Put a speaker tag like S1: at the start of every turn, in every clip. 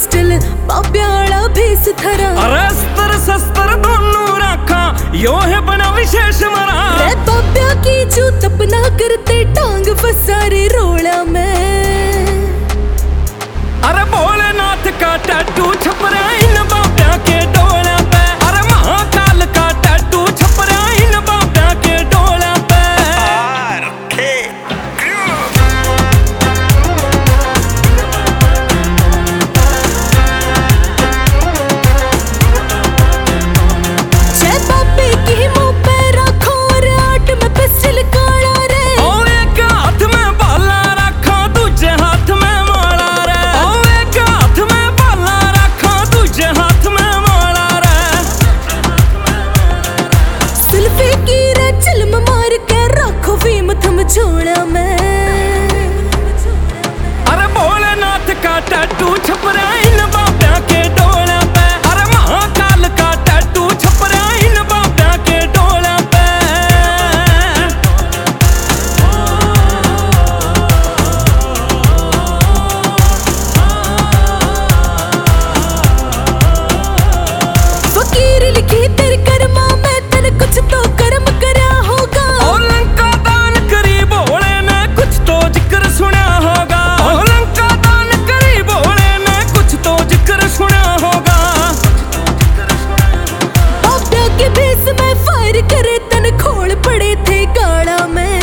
S1: Pistol बाब्याला भेस थरा।
S2: अरे अस्त्र शस्त्र दोनों रखा यो है बना विशेष मरा।
S1: रे बाब्या की जो तपना करते टांग फंसा रे रोड़ा में।
S2: अरे भोलेनाथ का टैटू छप रहा इन बाब्या के डोले पे। अरे महाकाल का टैटू छप रहा इन बाब्या के डोले पे।
S1: जय बाबे की मुंह पे रखो और आट में पिस्टल काला रे।
S2: ओ एक हाथ में भाला रखा दूजे हाथ में माला रे। ओ एक हाथ में भाला रखा दूजे हाथ में माला रे।
S1: सुल्फे की रे चिल्म मार के रखो भीम थम छोड़ा में।
S2: अरे भोलेनाथ का टैटू छप रहा इन बाब्या के डोले पे। अरे महाकाल का टैटू छप रहा इन बाब्या के डोले पे।
S1: फकीर लिखी तेरे कर्मा में तने कुछ तो कर्म करा होगा।
S2: और लंका दान करी भोले ने कुछ तो जिक्र सुना होगा। और लंका दान करी भोले ने कुछ तो जिक्र सुना होगा।
S1: बाब्या के भेस में फायर करे तन खोल पड़े थे गाड़ा में।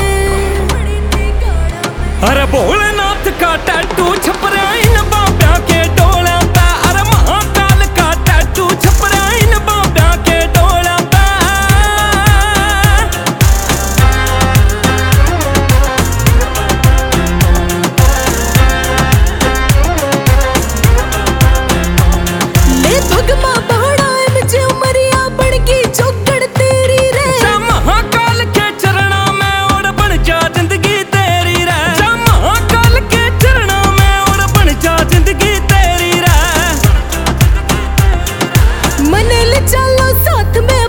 S2: अरे भोलेनाथ का टैटू छप रहा इन बाब्या के डोले पे। अरे महाकाल का टैटू छप रहा इन बाब्या के डोले पे।
S1: ले भगमा बहड़ा मुझे उमरिया बन गई चौकड़ तेरी रे।
S2: जा महाकाल के चरणा में और बन जा जिंदगी तेरी रे। जा महाकाल के चरणा में और बन जा जिंदगी तेरी रे।
S1: मन ले चलो साथ में